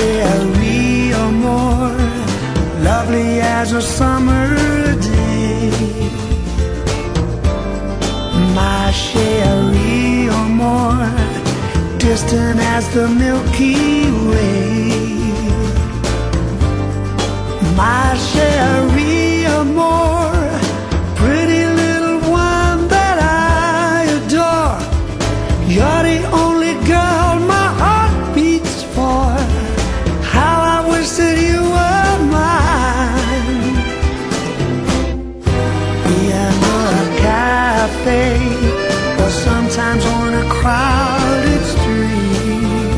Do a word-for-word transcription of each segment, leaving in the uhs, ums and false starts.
Sherry, or more lovely as a summer day. My Sherry, or more distant as the Milky Way. My Sherry, or more pretty little one that I adore. You're the only girl my heart beats for. How I wish that you were mine. In a cafe, or sometimes on a crowded street,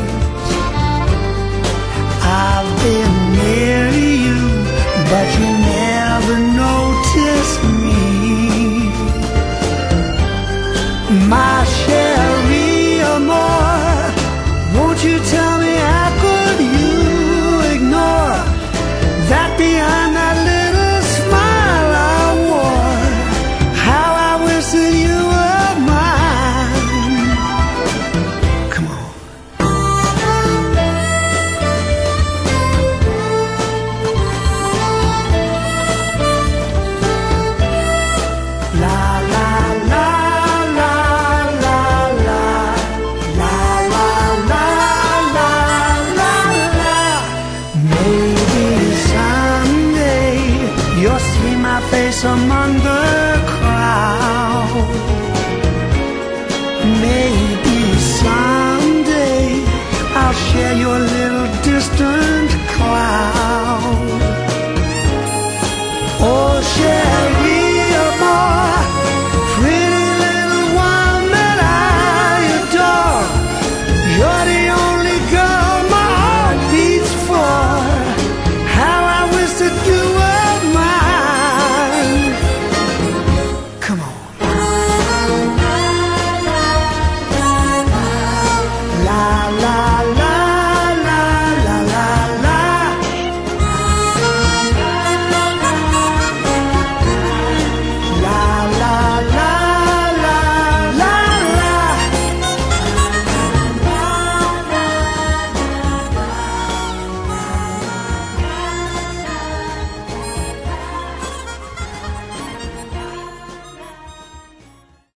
I've been near you, but you never noticed me. My Sherry, or more, won't you tell me how could you ignore that behind that little smile I wore? How I wish that you were mine. Come on. La la la la la la la la la la la la. Maybe someday you'll see my face among the crowd. Maybe